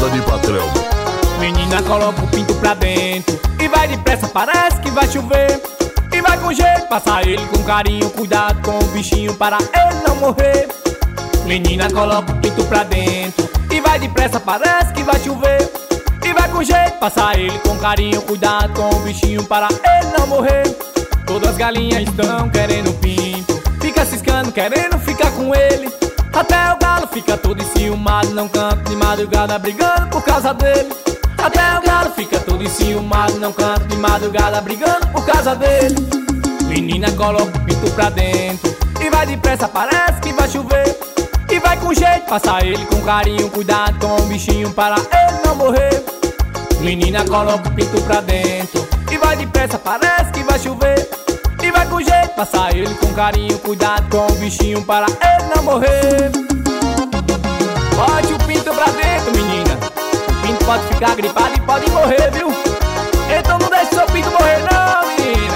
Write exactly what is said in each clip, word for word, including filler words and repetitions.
casa de patrão. Menina, coloca o pinto pra dentro e vai depressa, parece que vai chover. E vai com jeito, passa ele com carinho, cuidado com o bichinho para ele não morrer. Menina, coloca o pinto pra dentro e vai depressa, parece que vai chover. E vai com jeito, passa ele com carinho, cuidado com o bichinho para ele não morrer. Todas as galinhas estão querendo pinto, fica ciscando, querendo ficar com ele. Até o galo fica todo enciumado, não canta de madrugada brigando por causa dele. Até o galo fica todo enciumado, não canta de madrugada brigando por causa dele. Menina, coloca o pinto pra dentro e vai depressa, parece que vai chover. E vai com jeito, passa ele com carinho, cuidado com o bichinho para ele não morrer. Menina, coloca o pinto pra dentro e vai depressa, parece que vai chover. E vai com jeito, passa ele com carinho, cuidado com o bichinho para ele não morrer. Bote o pinto pra dentro, menina, o pinto pode ficar gripado e pode morrer, viu? Então não deixe seu pinto morrer não, menina.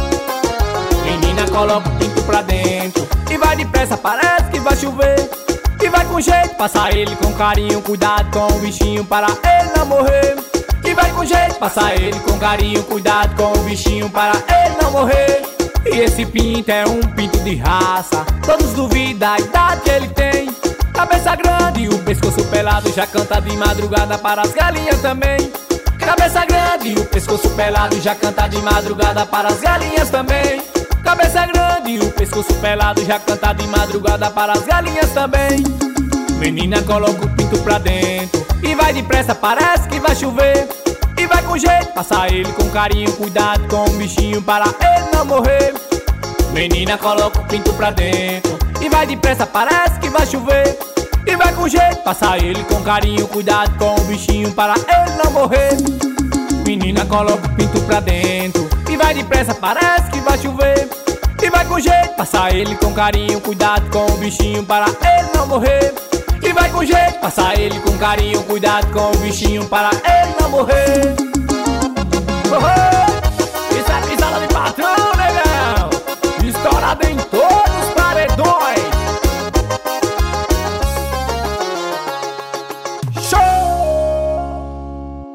Menina, coloca o pinto pra dentro e vai depressa, parece que vai chover. E vai com jeito, passa ele com carinho, cuidado com o bichinho para ele não morrer. E vai com jeito, passa ele com carinho, cuidado com o bichinho para ele não morrer. E esse pinto é um pinto de raça, todos duvidam a idade que ele tem. Cabeça grande e o pescoço pelado, já canta de madrugada para as galinhas também. Cabeça grande e o pescoço pelado, já canta de madrugada para as galinhas também. Cabeça grande e o pescoço pelado, já canta de madrugada para as galinhas também. Menina, coloca o pinto pra dentro e vai depressa, parece que vai chover. E vai com jeito, passa ele com carinho, cuidado com o bichinho para ele não morrer. Menina, coloca o pinto pra dentro e vai depressa, parece que vai chover. E vai com jeito, passa ele com carinho, cuidado com o bichinho para ele não morrer. Menina, coloca o pinto pra dentro e vai depressa, parece que vai chover. E vai com jeito, passa ele com carinho, cuidado com o bichinho para ele não morrer. E vai com jeito, passa ele com carinho, cuidado com o bichinho para ele não morrer. Oh, oh.